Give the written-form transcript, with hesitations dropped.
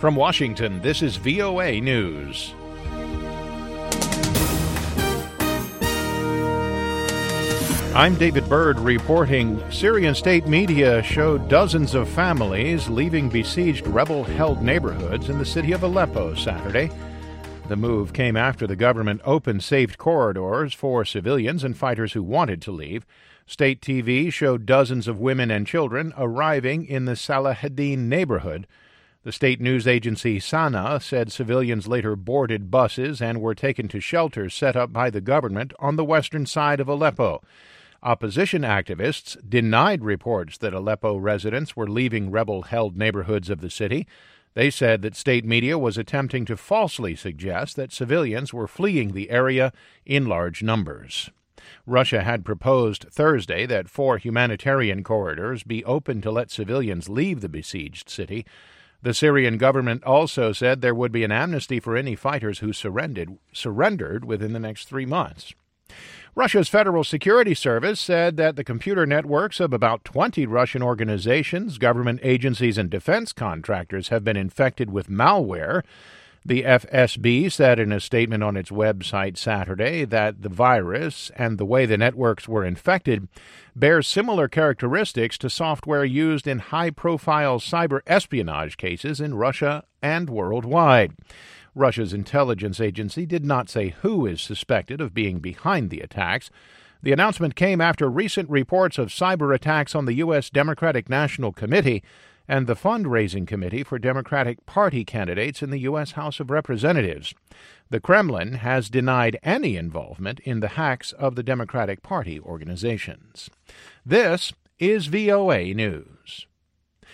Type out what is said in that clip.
From Washington, this is VOA News. I'm David Byrd reporting. Syrian state media showed dozens of families leaving besieged rebel-held neighborhoods in the city of Aleppo Saturday. The move came after the government opened safe corridors for civilians and fighters who wanted to leave. State TV showed dozens of women and children arriving in the Salaheddin neighborhood. The state news agency Sana said civilians later boarded buses and were taken to shelters set up by the government on the western side of Aleppo. Opposition activists denied reports that Aleppo residents were leaving rebel-held neighborhoods of the city. They said that state media was attempting to falsely suggest that civilians were fleeing the area in large numbers. Russia had proposed Thursday that 4 humanitarian corridors be opened to let civilians leave the besieged city. The Syrian government also said there would be an amnesty for any fighters who surrendered within the next 3 months. Russia's Federal Security Service said that the computer networks of about 20 Russian organizations, government agencies, and defense contractors have been infected with malware. The FSB said in a statement on its website Saturday that the virus and the way the networks were infected bears similar characteristics to software used in high-profile cyber espionage cases in Russia and worldwide. Russia's intelligence agency did not say who is suspected of being behind the attacks. The announcement came after recent reports of cyber attacks on the U.S. Democratic National Committee and the fundraising committee for Democratic Party candidates in the U.S. House of Representatives. The Kremlin has denied any involvement in the hacks of the Democratic Party organizations. This is VOA News.